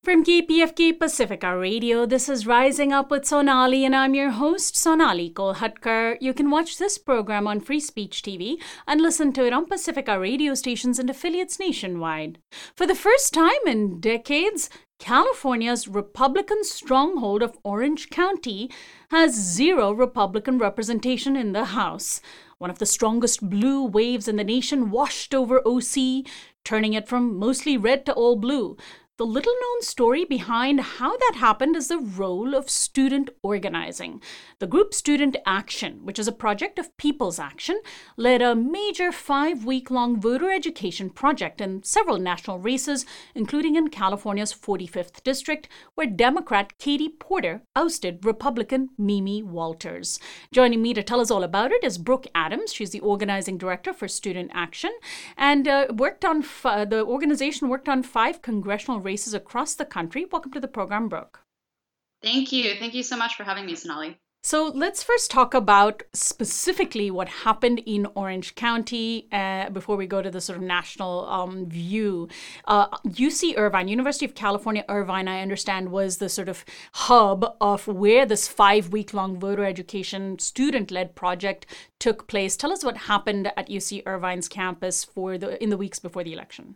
From KPFK Pacifica Radio, this is Rising Up with Sonali, and I'm your host, Sonali Kolhatkar. You can watch this program on Free Speech TV and listen to it on Pacifica radio stations and affiliates nationwide. For the first time in decades, California's Republican stronghold of Orange County has zero Republican representation in the House. One of the strongest blue waves in the nation washed over OC, turning it from mostly red to all blue. The little-known story behind how that happened is the role of student organizing. The group Student Action, which is a project of People's Action, led a major 5-week-long voter education project in several national races, including in California's 45th District, where Democrat Katie Porter ousted Republican Mimi Walters. Joining me to tell us all about it is Brooke Adams. She's the organizing director for Student Action, and the organization worked on 5 congressional races across the country. Welcome to the program, Brooke. Thank you. Thank you so much for having me, Sonali. So let's first talk about specifically what happened in Orange County before we go to the sort of national view. UC Irvine, University of California, Irvine, I understand, was the sort of hub of where this 5-week-long voter education student-led project took place. Tell us what happened at UC Irvine's campus in the weeks before the election.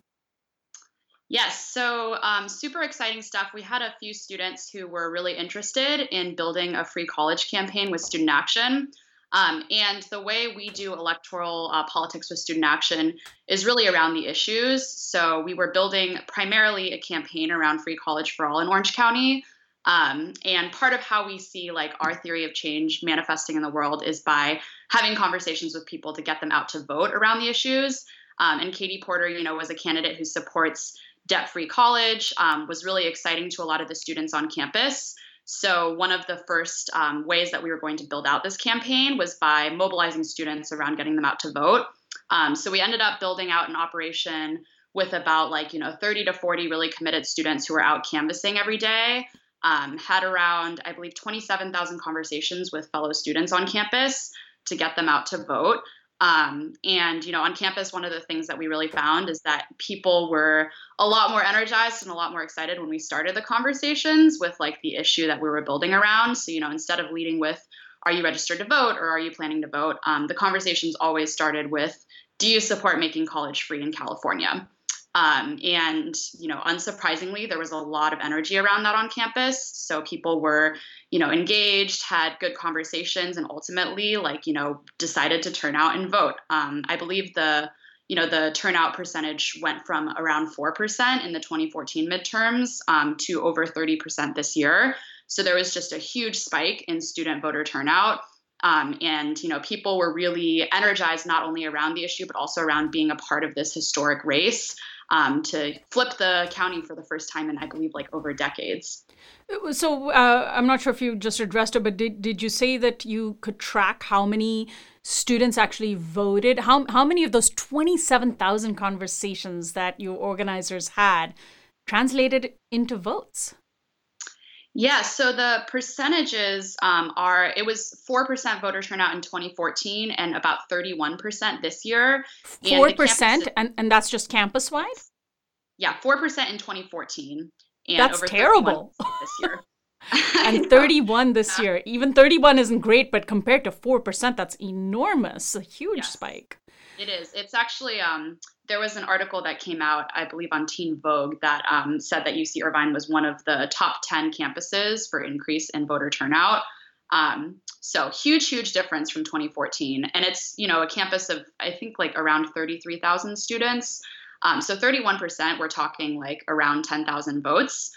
Yes, so super exciting stuff. We had a few students who were really interested in building a free college campaign with Student Action. And the way we do electoral politics with Student Action is really around the issues. So we were building primarily a campaign around free college for all in Orange County. And part of how we see like our theory of change manifesting in the world is by having conversations with people to get them out to vote around the issues. And Katie Porter, was a candidate who supports debt-free college, was really exciting to a lot of the students on campus. So one of the first ways that we were going to build out this campaign was by mobilizing students around getting them out to vote. So we ended up building out an operation with about 30 to 40 really committed students who were out canvassing every day, had around, I believe, 27,000 conversations with fellow students on campus to get them out to vote. And on campus, one of the things that we really found is that people were a lot more energized and a lot more excited when we started the conversations with the issue that we were building around. So, instead of leading with, are you registered to vote or are you planning to vote? The conversations always started with, do you support making college free in California? Unsurprisingly, there was a lot of energy around that on campus. So people were, engaged, had good conversations, and ultimately, decided to turn out and vote. I believe the turnout percentage went from around 4% in the 2014 midterms to over 30% this year. So there was just a huge spike in student voter turnout. People were really energized not only around the issue, but also around being a part of this historic race to flip the county for the first time in, I believe, over decades. So I'm not sure if you just addressed it, but did you say that you could track how many students actually voted? How many of those 27,000 conversations that your organizers had translated into votes? Yeah, so the percentages it was 4% voter turnout in 2014 and about 31% this year. 4%? And that's just campus-wide? Yeah, 4% in 2014. And that's over terrible. This year. And 31 this year. Even 31 isn't great, but compared to 4%, that's enormous. A huge spike. It is. It's actually, there was an article that came out, I believe, on Teen Vogue that said that UC Irvine was one of the top 10 campuses for increase in voter turnout. So huge difference from 2014. And it's, a campus of, I think, around 33,000 students. So 31%, we're talking around 10,000 votes.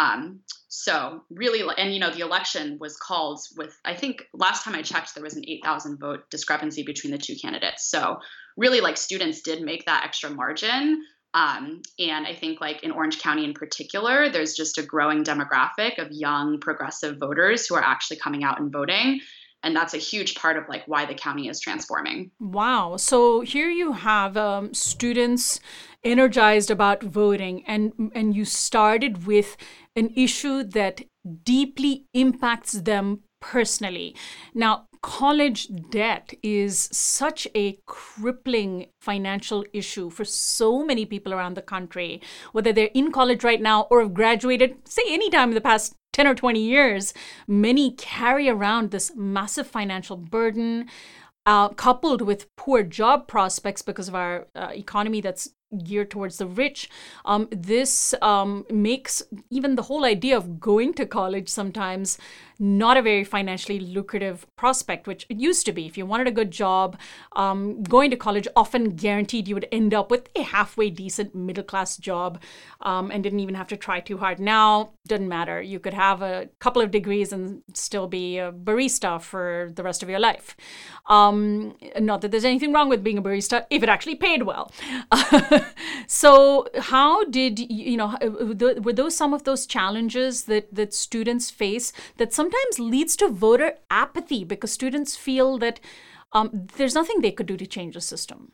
So really, and the election was called with, I think last time I checked, there was an 8,000 vote discrepancy between the two candidates. So really students did make that extra margin. And I think in Orange County in particular, there's just a growing demographic of young progressive voters who are actually coming out and voting. And that's a huge part of why the county is transforming. Wow. So here you have students energized about voting, and you started with an issue that deeply impacts them personally. Now, college debt is such a crippling financial issue for so many people around the country, whether they're in college right now or have graduated, say, anytime in the past 10 or 20 years. Many carry around this massive financial burden, coupled with poor job prospects because of our economy that's geared towards the rich. This makes even the whole idea of going to college sometimes not a very financially lucrative prospect, which it used to be. If you wanted a good job, going to college often guaranteed you would end up with a halfway decent middle-class job, and didn't even have to try too hard. Now, doesn't matter. You could have a couple of degrees and still be a barista for the rest of your life. Not that there's anything wrong with being a barista if it actually paid well. So how did, were those some of those challenges that students face that sometimes leads to voter apathy because students feel that there's nothing they could do to change the system?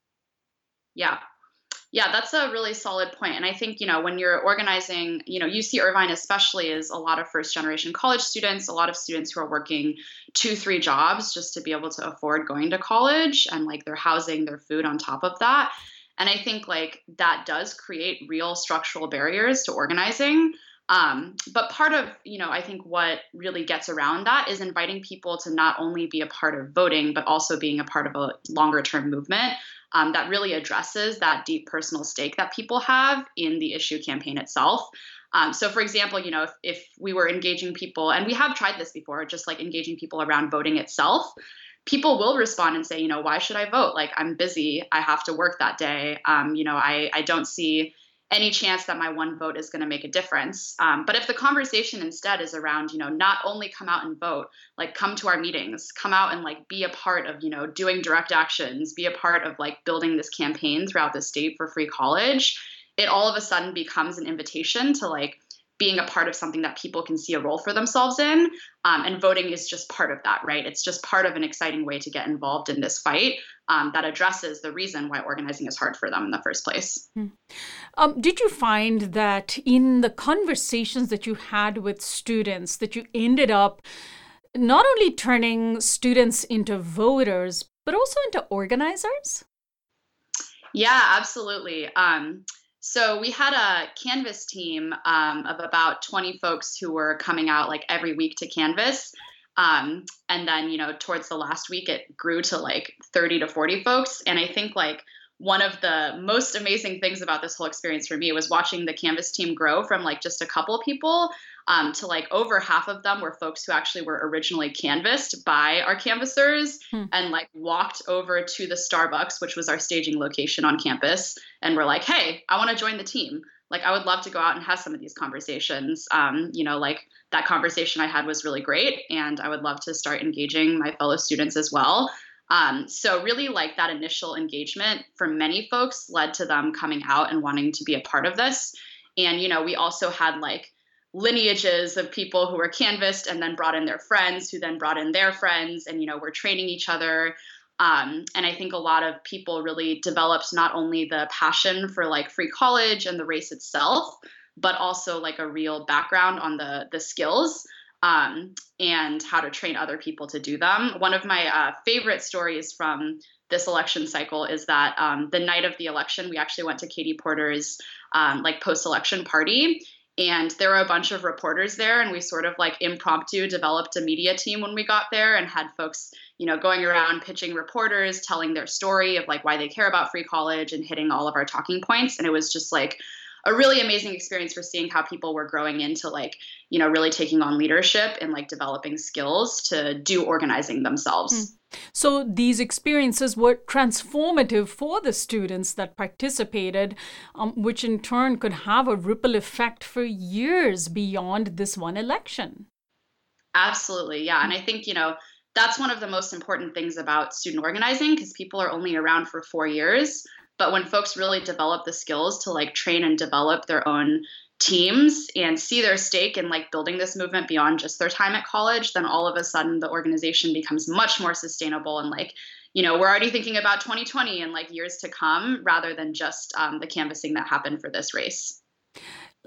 Yeah. Yeah, that's a really solid point. And I think, when you're organizing, UC Irvine especially is a lot of first generation college students, a lot of students who are working 2-3 jobs just to be able to afford going to college, and like their housing, their food on top of that. And I think like that does create real structural barriers to organizing. But part of, I think what really gets around that is inviting people to not only be a part of voting, but also being a part of a longer term movement that really addresses that deep personal stake that people have in the issue campaign itself. So for example, if we were engaging people, and we have tried this before, just like engaging people around voting itself, people will respond and say, why should I vote? Like, I'm busy. I have to work that day. I don't see any chance that my one vote is going to make a difference. But if the conversation instead is around, not only come out and vote, like come to our meetings, come out and like be a part of, doing direct actions, be a part of like building this campaign throughout the state for free college, it all of a sudden becomes an invitation to like being a part of something that people can see a role for themselves in. And voting is just part of that, right? It's just part of an exciting way to get involved in this fight that addresses the reason why organizing is hard for them in the first place. Did you find that in the conversations that you had with students, that you ended up not only turning students into voters, but also into organizers? Yeah, absolutely. So we had a Canvas team of about 20 folks who were coming out like every week to Canvas. And then, towards the last week, it grew to like 30 to 40 folks. And I think like one of the most amazing things about this whole experience for me was watching the Canvas team grow from like just a couple of people to like over half of them were folks who actually were originally canvassed by our canvassers and like walked over to the Starbucks, which was our staging location on campus, and were like, hey, I want to join the team. Like, I would love to go out and have some of these conversations. Like that conversation I had was really great, and I would love to start engaging my fellow students as well. So really like that initial engagement for many folks led to them coming out and wanting to be a part of this. And, we also had like lineages of people who were canvassed and then brought in their friends who then brought in their friends, and, we're training each other. And I think a lot of people really developed not only the passion for like free college and the race itself, but also like a real background on the skills and how to train other people to do them. One of my favorite stories from this election cycle is that the night of the election, we actually went to Katie Porter's like post-election party. And there were a bunch of reporters there, and we sort of like impromptu developed a media team when we got there and had folks, going around pitching reporters, telling their story of like why they care about free college and hitting all of our talking points. And it was just like a really amazing experience for seeing how people were growing into like, really taking on leadership and like developing skills to do organizing themselves. So these experiences were transformative for the students that participated, which in turn could have a ripple effect for years beyond this one election. Absolutely. Yeah. And I think, that's one of the most important things about student organizing, because people are only around for 4 years. But when folks really develop the skills to like train and develop their own teams and see their stake in like building this movement beyond just their time at college, then all of a sudden the organization becomes much more sustainable. And like, we're already thinking about 2020 and like years to come rather than just the canvassing that happened for this race.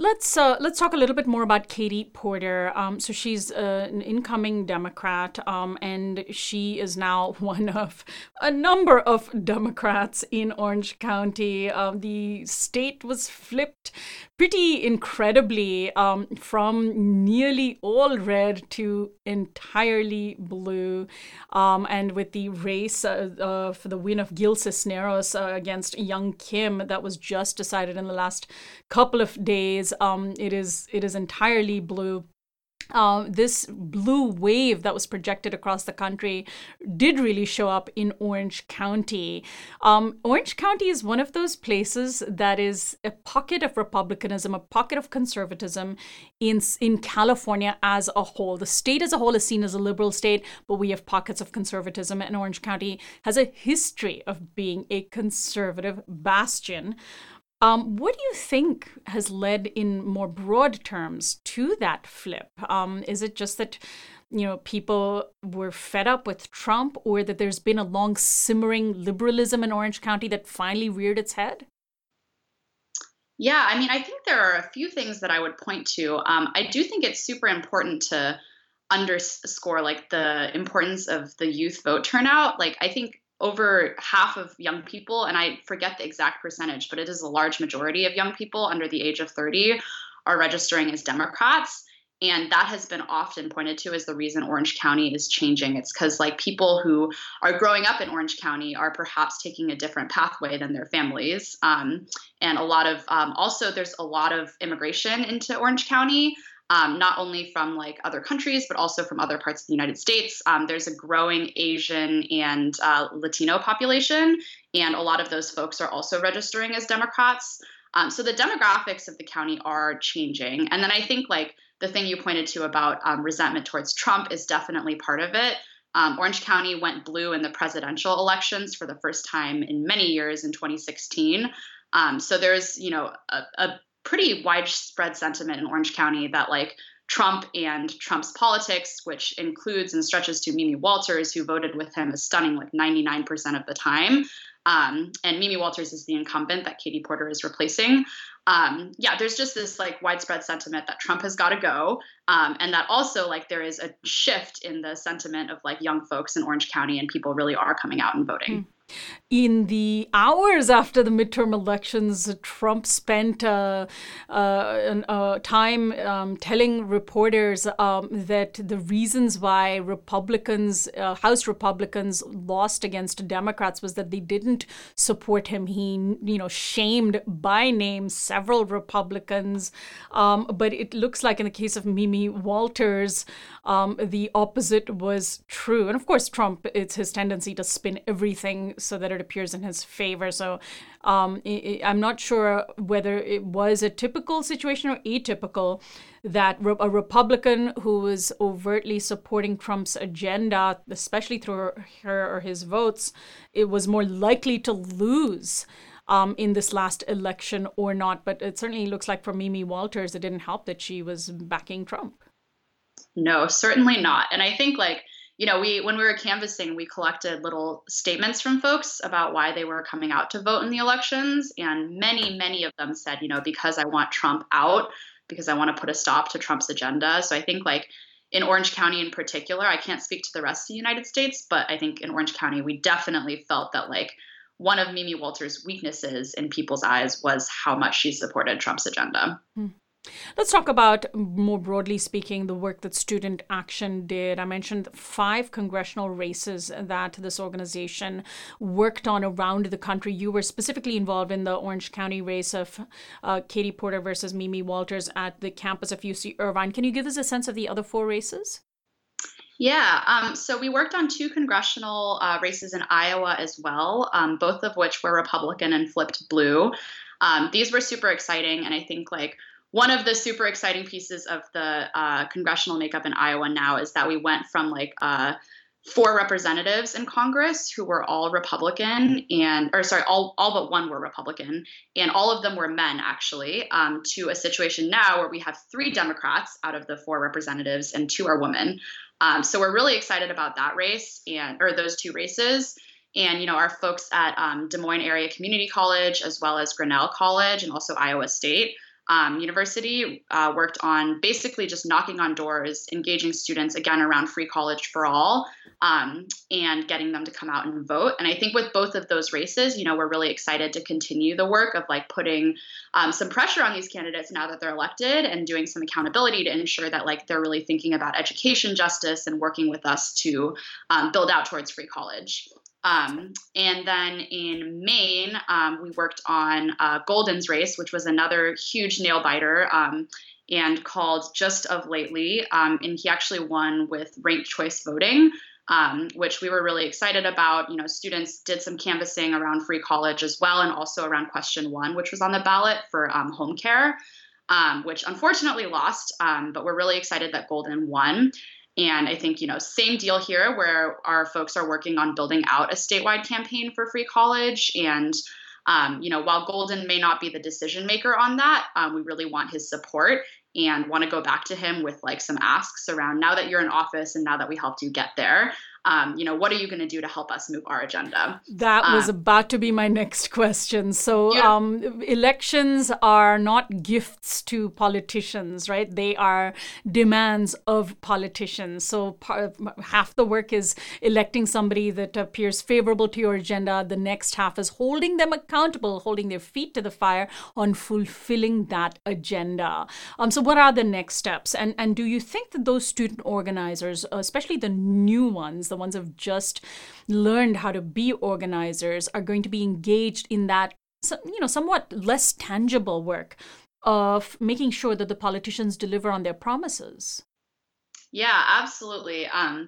Let's talk a little bit more about Katie Porter. So she's an incoming Democrat, and she is now one of a number of Democrats in Orange County. The state was flipped pretty incredibly from nearly all red to entirely blue, and with the race for the win of Gil Cisneros against Young Kim that was just decided in the last couple of days. It is entirely blue. This blue wave that was projected across the country did really show up in Orange County. Orange County is one of those places that is a pocket of republicanism, a pocket of conservatism in California as a whole. The state as a whole is seen as a liberal state, but we have pockets of conservatism, and Orange County has a history of being a conservative bastion. What do you think has led, in more broad terms, to that flip? Is it just that, people were fed up with Trump, or that there's been a long simmering liberalism in Orange County that finally reared its head? Yeah, I mean, I think there are a few things that I would point to. I do think it's super important to underscore like the importance of the youth vote turnout. Like, I think over half of young people, and I forget the exact percentage, but it is a large majority of young people under the age of 30 are registering as Democrats. And that has been often pointed to as the reason Orange County is changing. It's because like people who are growing up in Orange County are perhaps taking a different pathway than their families. And a lot of also there's a lot of immigration into Orange County. Not only from like other countries, but also from other parts of the United States. There's a growing Asian and Latino population, and a lot of those folks are also registering as Democrats. So the demographics of the county are changing. And then I think like the thing you pointed to about resentment towards Trump is definitely part of it. Orange County went blue in the presidential elections for the first time in many years in 2016. So there's, a pretty widespread sentiment in Orange County that like Trump and Trump's politics, which includes and stretches to Mimi Walters, who voted with him a stunning like 99% of the time. And Mimi Walters is the incumbent that Katie Porter is replacing. There's just this like widespread sentiment that Trump has got to go. And that also like there is a shift in the sentiment of like young folks in Orange County, and people really are coming out and voting. In the hours after the midterm elections, Trump spent time telling reporters that the reasons why House Republicans lost against Democrats was that they didn't support him. He, shamed by name several Republicans. But it looks like in the case of Mimi Walters, the opposite was true. And of course, Trump, it's his tendency to spin everything so that it appears in his favor. So I'm not sure whether it was a typical situation or atypical that a Republican who was overtly supporting Trump's agenda, especially through her or his votes, it was more likely to lose in this last election or not. But it certainly looks like for Mimi Walters, it didn't help that she was backing Trump. No, certainly not. And I think like, when we were canvassing, we collected little statements from folks about why they were coming out to vote in the elections. And many, many of them said, because I want Trump out, because I want to put a stop to Trump's agenda. So I think like in Orange County in particular, I can't speak to the rest of the United States, but I think in Orange County, we definitely felt that like one of Mimi Walters' weaknesses in people's eyes was how much she supported Trump's agenda. Let's talk about, more broadly speaking, the work that Student Action did. I mentioned 5 congressional races that this organization worked on around the country. You were specifically involved in the Orange County race of Katie Porter versus Mimi Walters at the campus of UC Irvine. Can you give us a sense of the other 4 races? Yeah, so we worked on 2 congressional races in Iowa as well, both of which were Republican and flipped blue. These were super exciting, and I think like one of the super exciting pieces of the congressional makeup in Iowa now is that we went from like 4 representatives in Congress who were all Republican all but one were Republican, and all of them were men actually, to a situation now where we have 3 Democrats out of the 4 representatives and 2 are women. So we're really excited about that race or those 2 races. And, our folks at Des Moines Area Community College, as well as Grinnell College and also Iowa State, University, worked on basically just knocking on doors, engaging students again around free college for all, and getting them to come out and vote. And I think with both of those races, we're really excited to continue the work of like putting some pressure on these candidates now that they're elected and doing some accountability to ensure that like they're really thinking about education justice and working with us to build out towards free college. And then in Maine, we worked on Golden's race, which was another huge nail biter, and called Just of Lately. And he actually won with ranked choice voting, which we were really excited about. Students did some canvassing around free college as well, and also around question 1, which was on the ballot for home care, which unfortunately lost. But we're really excited that Golden won. And I think, same deal here where our folks are working on building out a statewide campaign for free college. And, while Golden may not be the decision maker on that, we really want his support and want to go back to him with like some asks around now that you're in office and now that we helped you get there. What are you going to do to help us move our agenda? That was about to be my next question. So elections are not gifts to politicians, right? They are demands of politicians. So half the work is electing somebody that appears favorable to your agenda. The next half is holding them accountable, holding their feet to the fire on fulfilling that agenda. So what are the next steps? And do you think that those student organizers, especially the new ones, the ones who have just learned how to be organizers, are going to be engaged in that, somewhat less tangible work of making sure that the politicians deliver on their promises? Yeah, absolutely.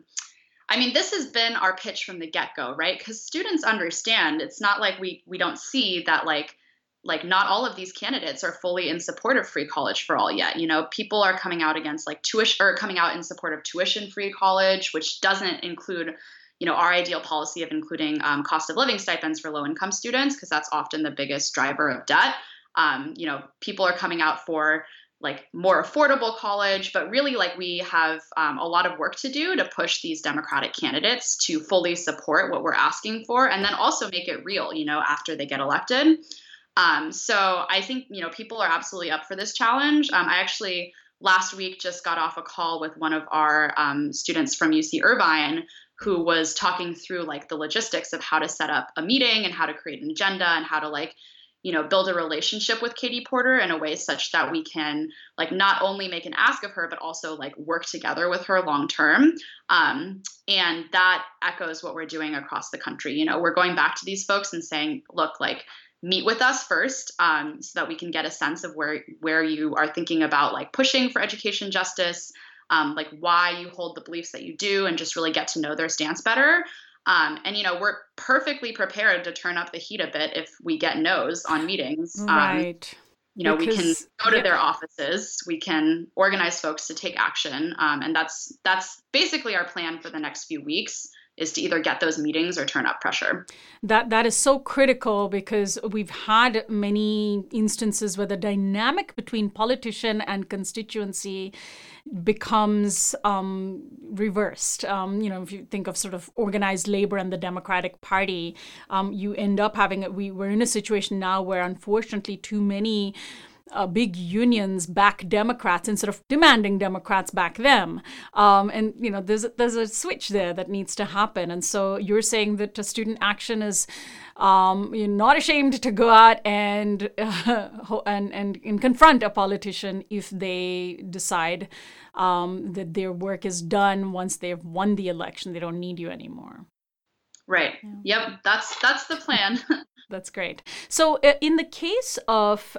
This has been our pitch from the get-go, right? Because students understand it's not like we don't see that like not all of these candidates are fully in support of free college for all yet. People are coming out against like tuition, or coming out in support of tuition-free college, which doesn't include, our ideal policy of including cost of living stipends for low-income students, because that's often the biggest driver of debt. People are coming out for like more affordable college, but really like we have a lot of work to do to push these Democratic candidates to fully support what we're asking for, and then also make it real, after they get elected. So I think, people are absolutely up for this challenge. I actually last week just got off a call with one of our students from UC Irvine who was talking through like the logistics of how to set up a meeting and how to create an agenda and how to like, build a relationship with Katie Porter in a way such that we can like not only make an ask of her, but also like work together with her long term. And that echoes what we're doing across the country. We're going back to these folks and saying, look, like, meet with us first, so that we can get a sense of where you are thinking about like pushing for education justice, like why you hold the beliefs that you do, and just really get to know their stance better. And we're perfectly prepared to turn up the heat a bit if we get no's on meetings. Right. We can go to their offices, we can organize folks to take action. And that's basically our plan for the next few weeks, is to either get those meetings or turn up pressure. That is so critical, because we've had many instances where the dynamic between politician and constituency becomes reversed. If you think of sort of organized labor and the Democratic Party, you end up we're in a situation now where unfortunately too many big unions back Democrats instead of demanding Democrats back them. And there's a switch there that needs to happen. And so you're saying that student action is you're not ashamed to go out and confront a politician if they decide that their work is done once they've won the election. They don't need you anymore. Right. Yeah. Yep. That's the plan. That's great. So in the case of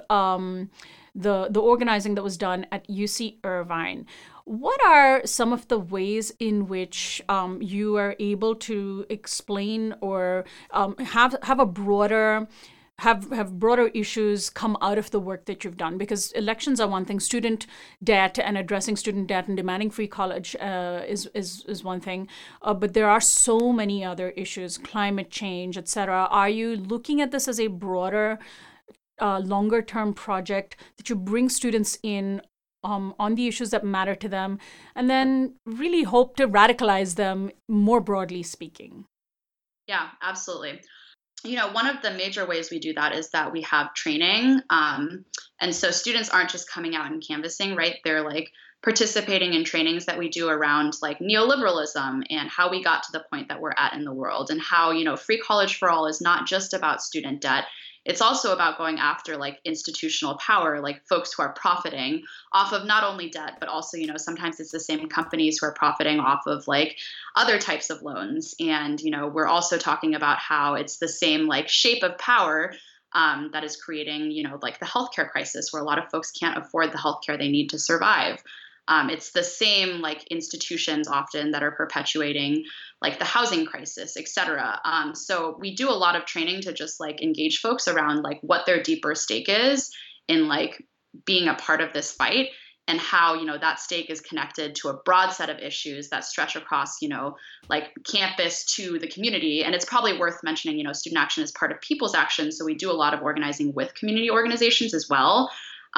the organizing that was done at UC Irvine, what are some of the ways in which you are able to explain or have a broader have broader issues come out of the work that you've done? Because elections are one thing, student debt and addressing student debt and demanding free college is one thing, but there are so many other issues, climate change, etc. Are you looking at this as a broader, longer term project that you bring students in on the issues that matter to them, and then really hope to radicalize them more broadly speaking? Yeah, absolutely. One of the major ways we do that is that we have training. And so students aren't just coming out and canvassing, right? They're like participating in trainings that we do around like neoliberalism and how we got to the point that we're at in the world, and how, free college for all is not just about student debt. It's also about going after like institutional power, like folks who are profiting off of not only debt, but also, sometimes it's the same companies who are profiting off of like other types of loans. And, we're also talking about how it's the same like shape of power that is creating, like the healthcare crisis, where a lot of folks can't afford the healthcare they need to survive. It's the same like institutions often that are perpetuating like the housing crisis, et cetera. So we do a lot of training to just like engage folks around like what their deeper stake is in like being a part of this fight, and how, that stake is connected to a broad set of issues that stretch across, like campus to the community. And it's probably worth mentioning, Student Action is part of People's Action. So we do a lot of organizing with community organizations as well.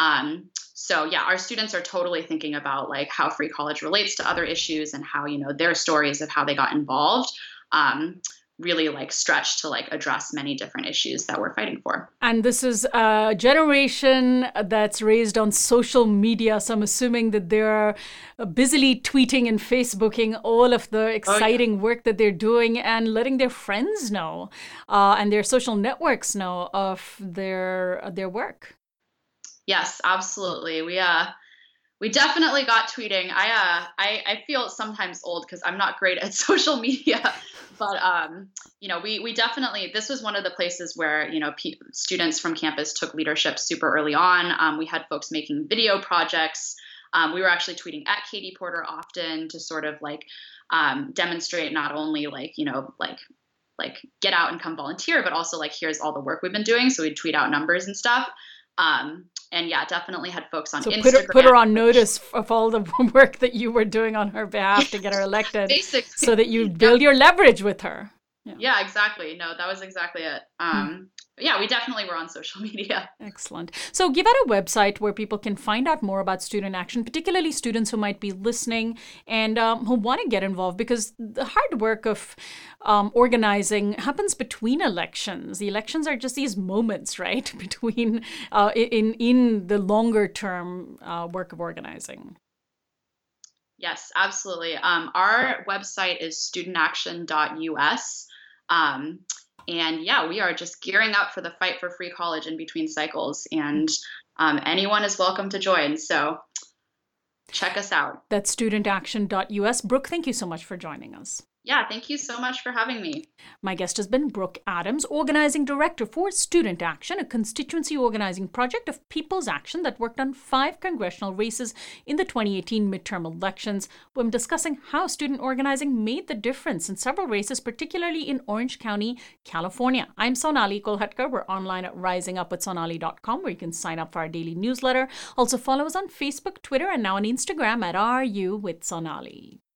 So yeah, our students are totally thinking about like how free college relates to other issues, and how, their stories of how they got involved really like stretch to like address many different issues that we're fighting for. And this is a generation that's raised on social media. So I'm assuming that they're busily tweeting and Facebooking all of the exciting work that they're doing, and letting their friends know and their social networks know of their work. Yes, absolutely. We definitely got tweeting. I feel sometimes old because I'm not great at social media, but we definitely, this was one of the places where students from campus took leadership super early on. We had folks making video projects. We were actually tweeting at Katie Porter often to sort of like demonstrate not only like like get out and come volunteer, but also like here's all the work we've been doing. So we'd tweet out numbers and stuff. And yeah, definitely had folks on Instagram. Put her on notice of all the work that you were doing on her behalf to get her elected, so that you build your leverage with her. Yeah, exactly. No, that was exactly it. But yeah, we definitely were on social media. Excellent. So give out a website where people can find out more about Student Action, particularly students who might be listening and who want to get involved, because the hard work of organizing happens between elections. The elections are just these moments, right, between in the longer term work of organizing. Yes, absolutely. Our website is studentaction.us. And yeah, we are just gearing up for the fight for free college in between cycles, and anyone is welcome to join. So check us out. That's studentaction.us. Brooke, thank you so much for joining us. Yeah, thank you so much for having me. My guest has been Brooke Adams, Organizing Director for Student Action, a constituency organizing project of People's Action that worked on 5 congressional races in the 2018 midterm elections. We're discussing how student organizing made the difference in several races, particularly in Orange County, California. I'm Sonali Kolhatkar. We're online at risingupwithsonali.com, where you can sign up for our daily newsletter. Also follow us on Facebook, Twitter, and now on Instagram at RU with Sonali.